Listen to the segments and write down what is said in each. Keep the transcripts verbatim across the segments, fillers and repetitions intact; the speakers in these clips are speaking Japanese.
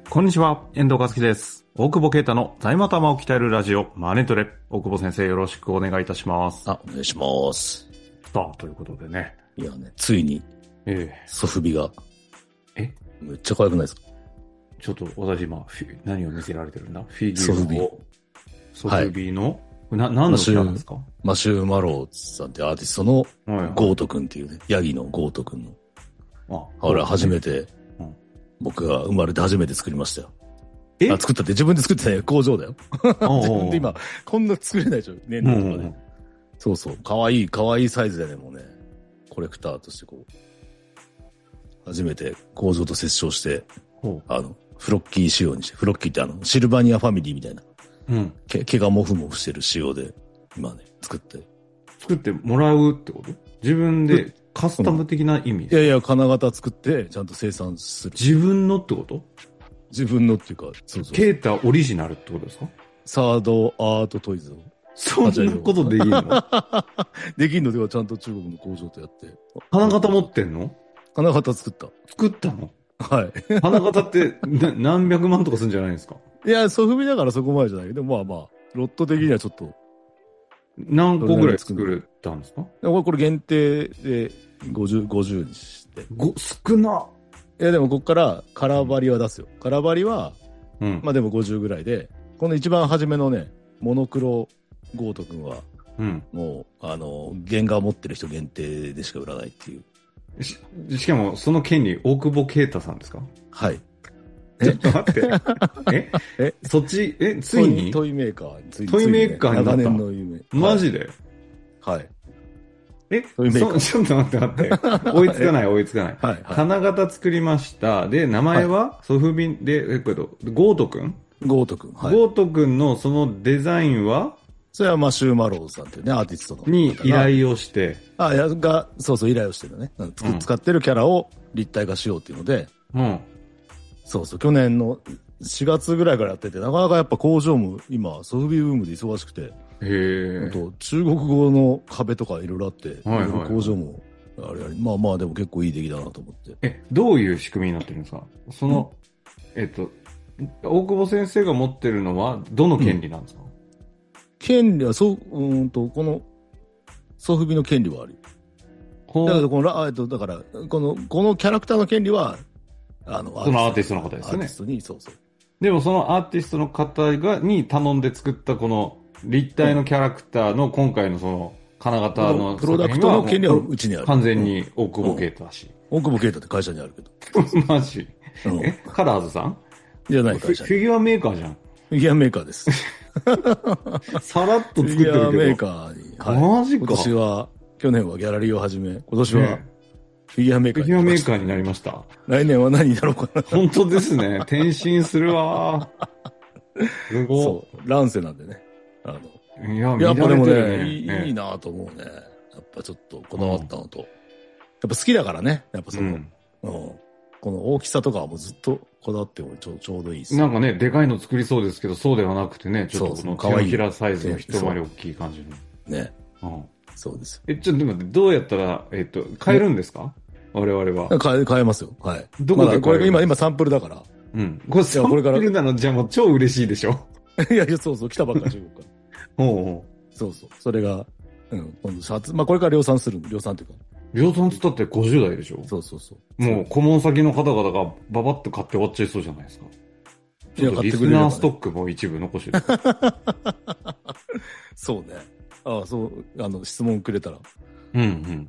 こんにちは、遠藤和樹です。大久保啓太の財務頭を鍛えるラジオ、マネトレ。大久保先生、よろしくお願いいたします。 あ、お願いします。 さあ、ということでね。 いやね、ついに、 ええ、 ソフビが、 えめっちゃ可愛くないですか？ ちょっと私今、何を見せられてるんだフィギュアソフビ。 ソフビの、はい、な、何のキャラですか？ マシューマローさんってアーティストの、ゴートくんっていうね、ヤギのゴートくんの。あ、ほら、初めて、うん、僕が生まれて初めて作りましたよ。えあ、作ったって自分で作ってない工場だよ。自分で今、こんな作れないでしょ、年齢とかね。うんうん、そうそう、かわいい、かわいいサイズでね、もうね、コレクターとしてこう、初めて工場と接触して、あの、フロッキー仕様にして、フロッキーってあの、シルバニアファミリーみたいな、うん、毛、毛がモフモフしてる仕様で、今ね、作って。 作ってもらうってこと？自分でカスタム的な意味、 うん、いやいや、金型作って、ちゃんと生産する。 自分のってこと？ 自分のっていうか、そうそう。 ケータオリジナルってことですか？ サードアートトイズを。 そんなことできんの？ できんのではちゃんと中国の工場とやって。 金型持ってんの？ 金型作った。 作ったの？ はい。 金型って何百万とかするんじゃないですか？ いや、ソフビだからそこまでじゃないけど、まあまあ、ロット的にはちょっと。 何個ぐらい作れたんですか？ これ限定でごじゅう、ごじゅうにして。 ご、少な。 いやでもこっからカラバリは出すよ。カラバリは、うん、まあでもごじゅうぐらいで、この一番初めのね、モノクロゴート君は、うん、もう、あの、原画を持ってる人限定でしか売らないっていう。 し、しかもその権利、大久保啓太さんですか？ はい。 ちょっと待って。ええそっち、え、ついにトイメーカーについに。 トイメーカーになった。 長年の夢。 マジで？ はい。 えそちょっと待って待って。追いつかない追いつかない。はい、はい。金型作りました。で、名前は、はい、ソフビンで、え、これと、ゴートくん？ ゴートくん。 はい。ゴートくんのそのデザインはそれはマシューマローさんっていうね、アーティストの。 に依頼をして。 あ、や、が、そうそう依頼をしてるね。うん、使ってるキャラを立体化しようっていうので。うん。そうそう、去年のしがつぐらいからやってて、なかなかやっぱ工場も今、ソフビブームで忙しくて。 へえ。 あと、中国語の壁とかいろいろあって、はいはいはい、工場も、あれあれ、まあまあでも結構いい出来だなと思って。 え、どういう仕組みになってるんですか？その、うん、えっと、大久保先生が持ってるのは、どの権利なんですか？うん、 権利は、そう、うんと、この、ソフビの権利はある。だから、この、えっと、だから、この、このキャラクターの権利は、あの、 そのアーティストの方ですよね。 アーティストに、そうそう。 でもそのアーティストの方が、に頼んで作ったこの立体のキャラクターの今回のその金型のプロダクトの権利はうちにある。 完全に大久保啓太だし。 大久保啓太って会社にあるけど。 マジ、うん、えカラーズさんじゃない会社。 フィギュアメーカーじゃん。 フィギュアメーカーです。 さらっと作ってるけど。 フィギュアメーカーに。 はい、マジか。 今年は、去年はギャラリーを始め、今年は、ね、フィギュアメーカーに。フィギュアメーカーになりました。 来年は何になろうかな。 本当ですね。転身するわ。すごい。 そう。乱世なんでね。あの、いや、 やっぱでもね、いい、いいなと思うね。やっぱちょっとこだわったのと。うん、やっぱ好きだからね。やっぱその、うんうん、この大きさとかはもうずっとこだわってもちょちょうどいいです。 なんかね、でかいの作りそうですけど、そうではなくてね、ちょっとこの手のひらサイズの一回り大きい感じの。 ね。うん。そうです。 え、ちょっと待って、どうやったら、えっと、買えるんですか？我々は。 買え、買えますよ。はい。 どこで買える？ これ今、今サンプルだから。 うん。これサンプルなのじゃあもう超嬉しいでしょ？ いやいや、そうそう、来たばっか中国から。 おうおう。 そうそう。それが、うん、今度シャツ、まあこれから量産する、量産っていうか。 量産つったってごじゅう代でしょ？ そうそうそう。 もう顧問先の方々がババッと買って終わっちゃいそうじゃないですか。いや、リスナーストックも一部残してる。 そうね。ああ、そう、あの、質問くれたら。 うんうん。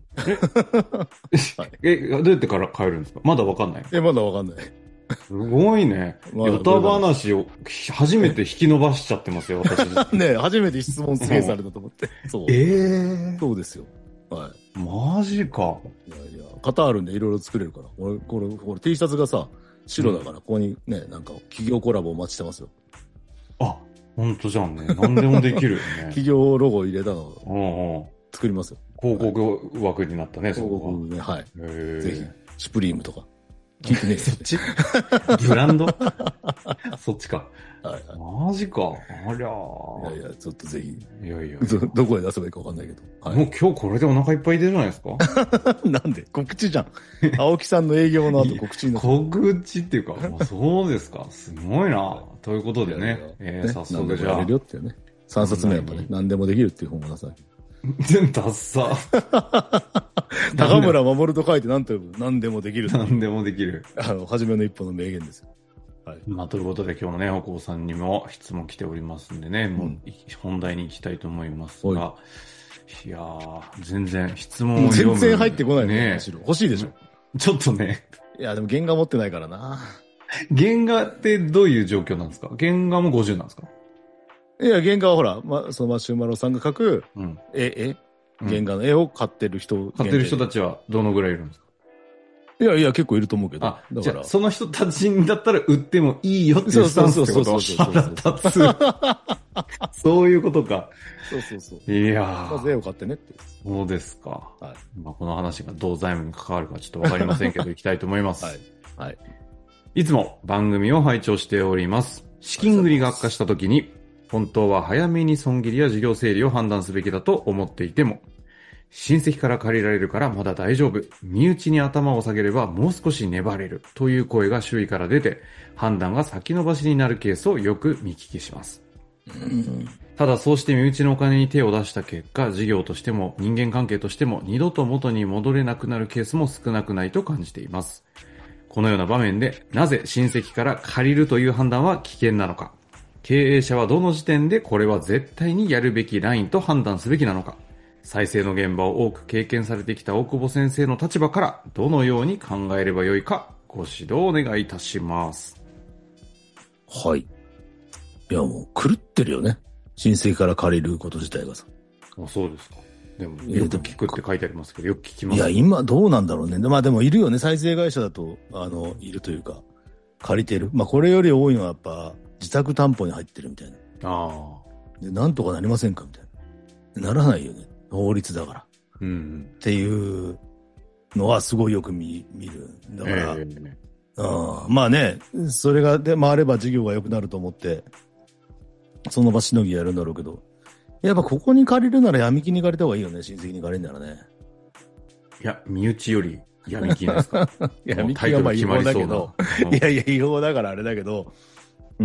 え、はい、え、どうやってから買えるんですか？まだわかんない。 え、まだわかんない。 すごいね。ヨタ話を初めて引き伸ばしちゃってますよ、私。 ねえ、初めて質問制されたと思って。そう。 ええー。 そうですよ。はい。 マジか。 いやいや、型あるんでいろいろ作れるから。俺、これ、これ T シャツがさ、白だから、ここにね、なんか企業コラボお待ちしてますよ。 あ、ほんとじゃんね。何でもできるよね。 企業ロゴ入れたのを作りますよ。 広告枠になったね、 広告ね、はい。ぜひ、シュプリームとか。聞いてねえ。 そっちブランドそっちか。 はいはい。 マジか。ありゃー。いやいや、ちょっとぜひ。 いやいや。 ど、どこで出せばいいかわかんないけど。 はい、もう今日これでお腹いっぱいでじゃないですかなんで告知じゃん。青木さんの営業の後告知にな告知っていうか、まあ、そうですか。すごいな。ということでね。いやいやえー、ね、早速じゃあ。 何でもやれるよっていうね。さんさつめはね、何でもできるっていう本を出さない。 全ダッサ。 高村守と書いて何と呼ぶ何でもできる。 何でもできる。 あの、初めの一歩の名言ですよ。 はい。まあ、ということで今日もね、おこさんにも質問来ておりますんでね、もう本題に行きたいと思いますが、いやー、全然質問を読む、 全然入ってこないね。むしろ欲しいでしょ。 ちょっとね。 いや、でも原画持ってないからな。 原画ってどういう状況なんですか？原画もごじゅうなんですか？ いや、原画はほら、ま、そのマシュマロさんが描く、うん、絵、絵原画の絵を買ってる人。 買ってる人たちはどのぐらいいるんですか？ いやいや、結構いると思うけど。 あ、だから。その人たちだったら売ってもいいよっていうスタンスってこと？腹立つ。そういうことか。 そうそうそう。 いやー。 まず絵を買ってねって。 そうですか。はい。まあ、この話がどう財務に関わるかちょっとわかりませんけど、行きたいと思います。 はい。はい。 いつも番組を拝聴しております。資金繰りが悪化した時に、本当は早めに損切りや事業整理を判断すべきだと思っていても、親戚から借りられるからまだ大丈夫。身内に頭を下げればもう少し粘れる。という声が周囲から出て、判断が先延ばしになるケースをよく見聞きします。ただそうして身内のお金に手を出した結果、事業としても人間関係としても二度と元に戻れなくなるケースも少なくないと感じています。このような場面で、なぜ親戚から借りるという判断は危険なのか。経営者はどの時点でこれは絶対にやるべきラインと判断すべきなのか。再生の現場を多く経験されてきた大久保先生の立場からどのように考えればよいかご指導お願いいたします。 はい。いやもう狂ってるよね。親戚から借りること自体がさ。 あ、そうですか。でもよく聞くって書いてありますけど、よく聞きます。 いや今どうなんだろうね。まあでもいるよね。再生会社だとあのいるというか借りてる。まあこれより多いのはやっぱ自宅担保に入ってるみたいな。 ああ。でなんとかなりませんかみたいな。ならないよね。法律だから。うん。っていうのはすごいよく 見, 見る。だから、えーうん、まあね、それがで回れば事業が良くなると思って、その場しのぎやるんだろうけど、やっぱここに借りるなら闇金に借りた方がいいよね、親戚に借りるならね。 いや、身内より闇金ですか？ 闇金はまあ違法だけど、いやいや違法だからあれだけど、うん。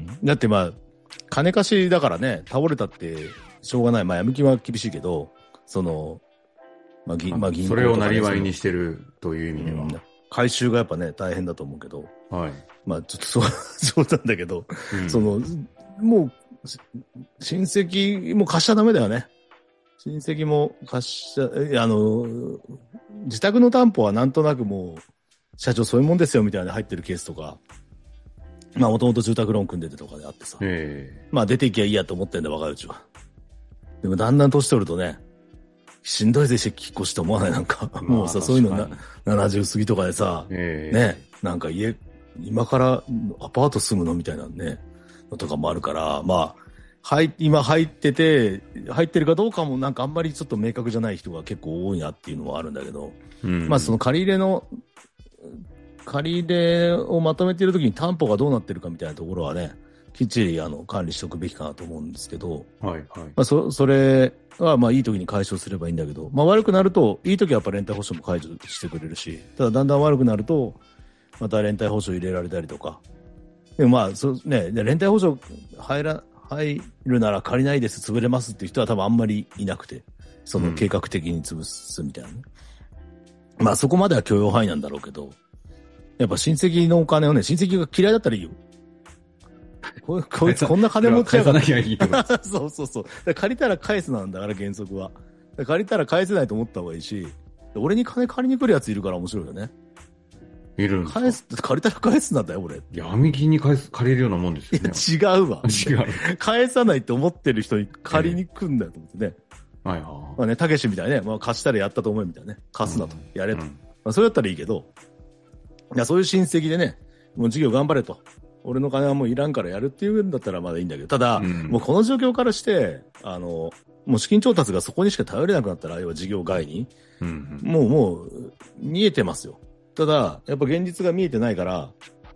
だってまあ、金貸しだからね、倒れたってしょうがない。まあ闇金は厳しいけど、その、まあ銀、まあ銀行とか、ね、 それをなりわいにしてるという意味では。うん回収がやっぱね、大変だと思うけど。 はい。 まあ、ちょっとそう、そうなんだけど、うん、その、もう、親戚も貸しちゃダメだよね。親戚も貸しちゃ、あの、自宅の担保はなんとなくもう、社長そういうもんですよみたいな入ってるケースとか、まあもともと住宅ローン組んでてとかであってさ。まあ出ていきゃいいやと思ってんだ、若いうちは。でもだんだん年取るとね、しんどいぜ、引っ越しと思わないなんか。まあ、もうさ、そういうのな、ななじゅう過ぎとかでさ、えー、ね、なんか家、今からアパート住むのみたいなね、のとかもあるから、まあ、はい、今入ってて、入ってるかどうかもなんかあんまりちょっと明確じゃない人が結構多いなっていうのもあるんだけど、うん、まあその借り入れの、借り入れをまとめているときに担保がどうなってるかみたいなところはね、きっちりあの管理しておくべきかなと思うんですけど、 はいはい。 まあそ、それはまあいい時に解消すればいいんだけど、まあ悪くなると、いい時はやっぱ連帯保証も解除してくれるし、ただだんだん悪くなると、また連帯保証入れられたりとか。でもまあ、そうね、連帯保証入ら、入るなら借りないです、潰れますっていう人は多分あんまりいなくて、その計画的に潰すみたいなね。うん、まあそこまでは許容範囲なんだろうけど、やっぱ親戚のお金をね、親戚が嫌いだったらいいよ。こ, こいつこんな金持っちゃうから。そうそうそう。借りたら返すなんだから原則は。借りたら返せないと思った方がいいし、俺に金借りに来るやついるから面白いよね。 いるんですか？ 返す、借りたら返すなんだよ、俺。 闇金に返す、借りるようなもんですよね。 いや、違うわ。 違う。 返さないって思ってる人に借りに来るんだよと思ってね。 えー、はいはい。 まあね、たけしみたいにね、まあ貸したらやったと思うみたいなね。貸すなと。うん、やれと。うん、まあそれだったらいいけど、いや、そういう親戚でね、もう事業頑張れと。俺の金はもういらんからやるっていうんだったらまだいいんだけど、ただ、うん、もうこの状況からして、あの、もう資金調達がそこにしか頼れなくなったら、要は事業外に、うんうん、もうもう見えてますよ。ただ、やっぱ現実が見えてないから、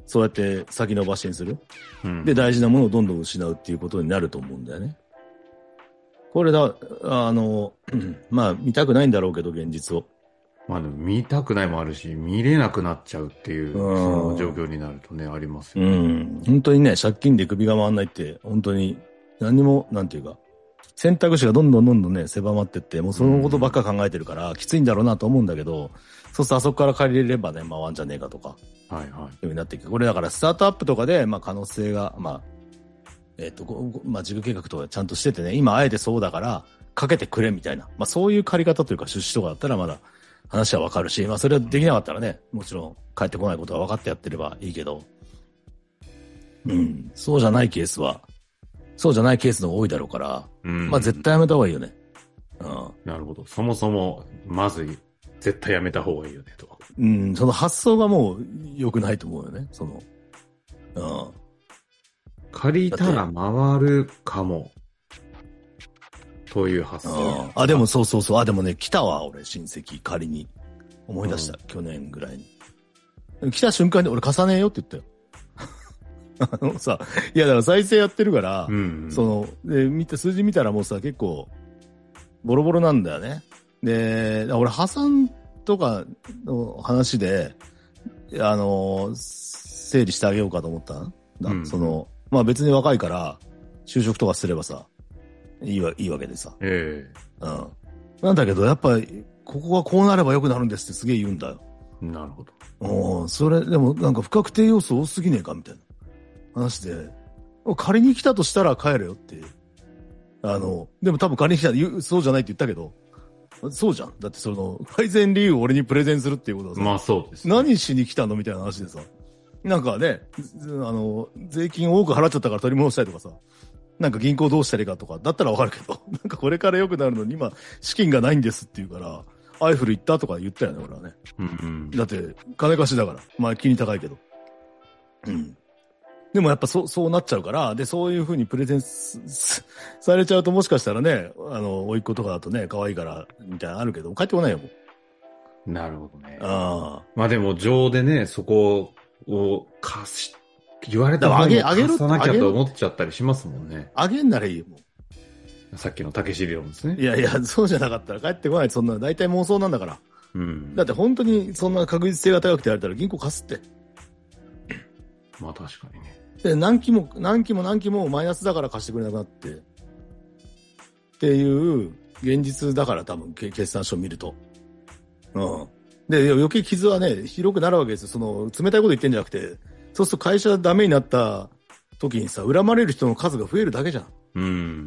そうやって先延ばしにする。うん、で、大事なものをどんどん失うっていうことになると思うんだよね。これだ、あの、まあ、見たくないんだろうけど、現実を。 まあでも見たくないもあるし、見れなくなっちゃうっていう、その状況になるとね、ありますよね。 うん。本当にね、借金で首が回んないって、本当に、何にも、なんていうか、選択肢がどんどんどんどんね、狭まってって、もうそのことばっか考えてるから、きついんだろうなと思うんだけど、そうするとあそこから借りれればね、回んじゃねえかとか。はいはい。いうようになっていく。これだからスタートアップとかで、まあ可能性が、まあ、えっと、まあ事業計画とかちゃんとしててね、今あえてそうだから、かけてくれみたいな。まあそういう借り方というか出資とかだったらまだ話はわかるし、まあそれはできなかったらね、もちろん帰ってこないことは分かってやってればいいけど、うん、そうじゃないケースは、そうじゃないケースの方が多いだろうから、うん、まあ絶対やめた方がいいよね。 うん。なるほど。そもそも、まずい、絶対やめた方がいいよね、と。 うん、その発想がもう良くないと思うよね、その。うん。 借りたら回るかも。という発想。 あ, あ、でもそうそうそう。あ、でもね、来たわ、俺、親戚、仮に。思い出した、うん、去年ぐらいに。来た瞬間に俺重ねよって言ったよ。あのさ、いやだから再生やってるから、うんうん、その、で、見て、数字見たらもうさ、結構、ボロボロなんだよね。で、俺破産とかの話で、あの、整理してあげようかと思ったんだ。うん、その、まあ別に若いから、就職とかすればさ、いいわ、いいわけでさ。ええー。うん。なんだけど、やっぱり、ここがこうなれば良くなるんですってすげえ言うんだよ。 なるほど。うん、それ、でもなんか不確定要素多すぎねえかみたいな話で、仮に来たとしたら帰れよって。あの、でも多分仮に来た、そうじゃないって言ったけど、そうじゃん。だってその、改善理由を俺にプレゼンするっていうことはさ。 まあそうです、ね。 何しに来たのみたいな話でさ。なんかね、あの、税金多く払っちゃったから取り戻したりとかさ。なんか銀行どうしたらいいかとか、だったらわかるけど、なんかこれから良くなるのに今、資金がないんですって言うから、アイフル行ったとか言ったよね、俺はね。うんうん、だって、金貸しだから。まあ、金高いけど。うん。でもやっぱそう、そうなっちゃうから、で、そういう風にプレゼンスされちゃうともしかしたらね、あの、甥っ子とかだとね、可愛いから、みたいなのあるけど、帰ってこないよ、もう。なるほどね。ああ。まあでも、情でね、そこを貸し、言われたらあげ、あげるさなきゃと思っちゃったりしますもんね。 あげんならいいよ、もう。さっきの竹尻理論ですね。 いやいや、そうじゃなかったら帰ってこない。そんな、大体妄想なんだから。うん。だって本当にそんな確実性が高くてやれたら銀行貸すって。 まあ確かにね。 で、何期も、何期も何期もマイナスだから貸してくれなくなって。っていう現実だから多分、決算書を見ると。うん。で、余計傷はね、広くなるわけですよ。その、冷たいこと言ってんじゃなくて、そうすると会社ダメになった時にさ、恨まれる人の数が増えるだけじゃん。うん。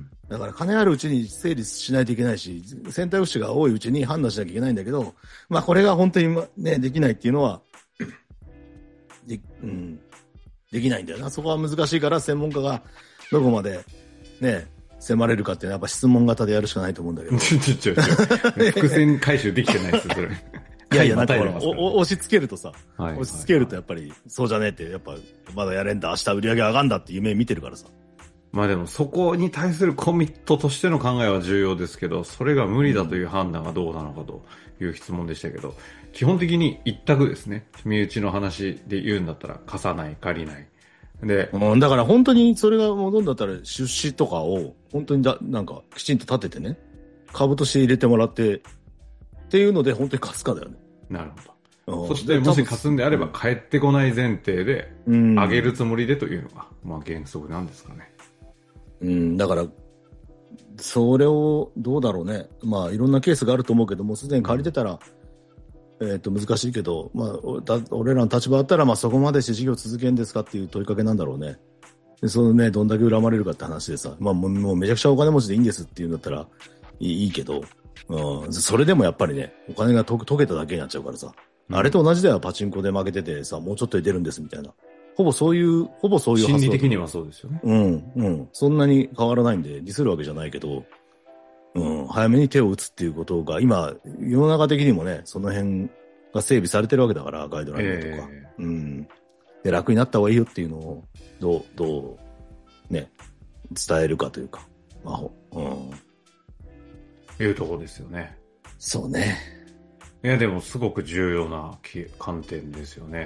だから金あるうちに整理しないといけないし、選択肢が多いうちに判断しなきゃいけないんだけど、まあこれが本当にね、できないっていうのは、で、うん、できないんだよな。そこは難しいから専門家がどこまでね、迫れるかっていうのはやっぱ質問型でやるしかないと思うんだけど。ちょちょちょ。 伏線回収できてないですよ、それ。 いやいや、なんかお押し付けるとさ、はいはいはい、押し付けるとやっぱり、そうじゃねえって、やっぱ、まだやれんだ、明日売り上げ上がんだって夢見てるからさ。 まあでも、そこに対するコミットとしての考えは重要ですけど、それが無理だという判断がどうなのかという質問でしたけど、基本的に一択ですね。身内の話で言うんだったら、貸さない、借りない。で、 うん、だから本当にそれが戻るんだったら、出資とかを、本当にだ、なんか、きちんと立ててね、株として入れてもらって、っていうので本当に貸すかだよね。 なるほど。そしてもし貸すんであれば帰ってこない前提で上げるつもりでというのが、まあ原則なんですかね。 うん、だから、それをどうだろうね。まあいろんなケースがあると思うけども、すでに借りてたら、うん、えっと難しいけど、まあ俺らの立場だったらまあそこまでして事業続けるんですかっていう問いかけなんだろうね。でそのね、どんだけ恨まれるかって話でさ、まあもう、もうめちゃくちゃお金持ちでいいんですっていうんだったらいい、いいけど、うん、それでもやっぱりね、お金がと溶けただけになっちゃうからさ、うん、あれと同じだよ、パチンコで負けててさ、もうちょっとで出るんですみたいな。ほぼそういう、ほぼそういう心理的にはそうですよね。 うん、うん。そんなに変わらないんで、ディスるわけじゃないけど、うん、早めに手を打つっていうことが、今、世の中的にもね、その辺が整備されてるわけだから、ガイドラインとか。えー、うん。で、楽になった方がいいよっていうのを、どう、どう、ね、伝えるかというか。まあ、うん。 いうところですよね。 そうね。 いや、でもすごく重要な観点ですよね。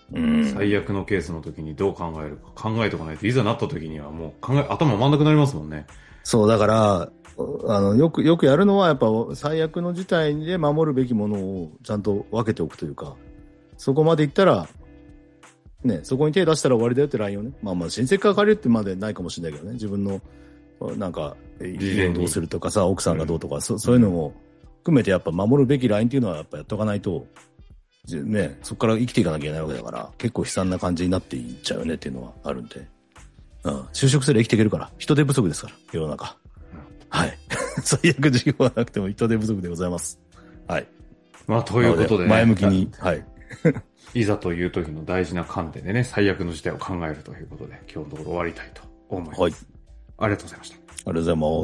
うん、最悪のケースの時にどう考えるか考えておかないといざなった時にはもう考え、頭回んなくなりますもんね。 そう、だから、あの、よく、よくやるのはやっぱ最悪の事態で守るべきものをちゃんと分けておくというか、そこまでいったら、ね、そこに手出したら終わりだよって ライン をね。まあまあ親戚から借りるってまでないかもしれないけどね。自分の、なんか、家をどうするとかさ、奥さんがどうとか、うん、そ, そういうのも含めてやっぱ守るべき ライン っていうのはやっぱやっとかないと、ね、そこから生きていかなきゃいけないわけだから、結構悲惨な感じになっていっちゃうよねっていうのはあるんで。うん。就職すれば生きていけるから、人手不足ですから、世の中。はい。最悪事業はなくても人手不足でございます。はい。 まあ、ということでね。 前向きに、はい。 いざという時の大事な観点でね、最悪の事態を考えるということで、今日のところ終わりたいと思います。はい。ありがとうございました。ありがとうございます。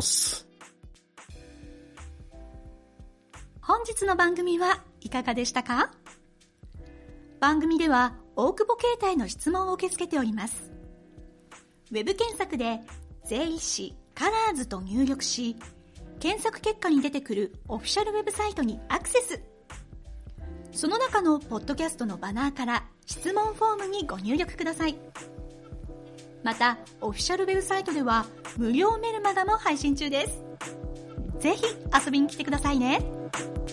本日の番組はいかがでしたか？番組では大久保携帯の質問を受け付けております。ウェブ検索で税理士カラーズと入力し、検索結果に出てくるオフィシャルウェブサイトにアクセス。その中のポッドキャストのバナーから質問フォームにご入力ください。また、オフィシャルウェブサイトでは無料メルマガも配信中です。ぜひ遊びに来てくださいね。